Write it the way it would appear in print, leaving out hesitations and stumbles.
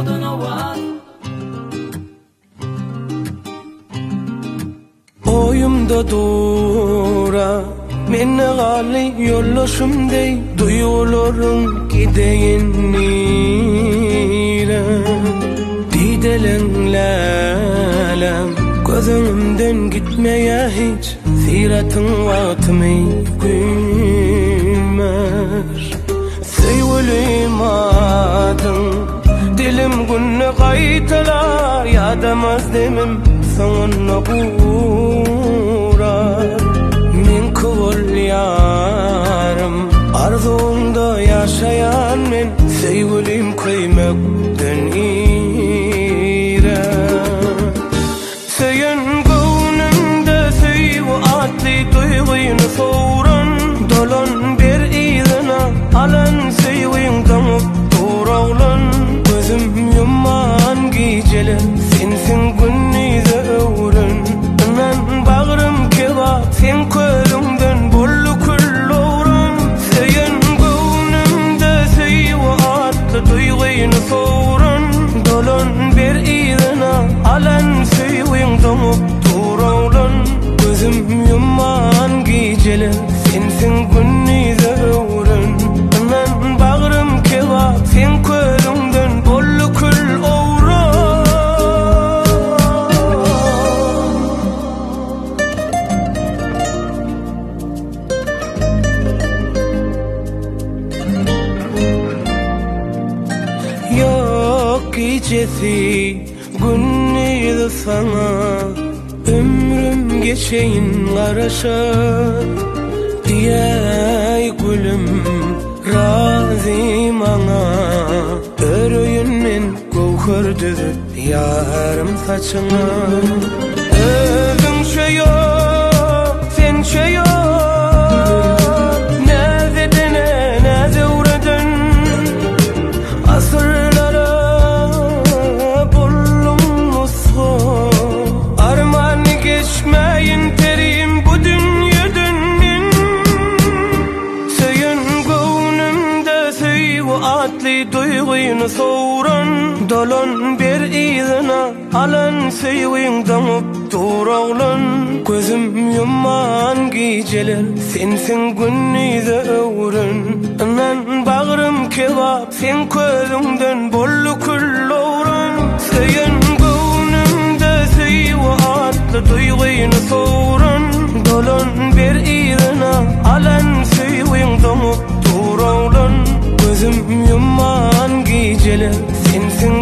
Oyumda dura menne gali yollaşımdey duygularım gideyin nire didelenlelem gözümden gitmeye hiç ziratın vatmey gülmer sevgilim adın dilim günne kaytalar yadamaz demim sana uğrar min kul yarım arzunda yaşayan men sevgilim kıymaktan ire seyen gönlümde sevgi atli duyguyunu soğuran dolan bir izine alan sevgin damıp durağlan gözüm yuman geceler sensin günnize öğren anan bağrım kebap sen kölümden bollu kulluğran seyen gönlümde sevgi atlı duyguyunu soğuran dolan bir izine alan sevgin damıp durağlan gözüm yuman geceler sensin günnize öğren anan bağrım kebap sen kölümden bollu kulluğran yok gecesi günnize sana ömrüm geçeyin karışa diyey gülüm razim ana örüyünmen gövher düzüp yarım saçına özün yok sen yok nezedene neze uğradın asırlara bullum musho arman geçmeyin terim bu dünyadan seyen gönlümde sevgi atli duyguyunu soğuran dolan bir izine alan sevgin damıp durağlan gözüm yuman geceler sensin günnize öğren anan bağrım kebap sen közünden bollu kulluğran seyen gönlümde sevgi atlı duyguyunu soğuran dolan bir izine alan sevgin damıp durağlan gözüm yuman geceler sensin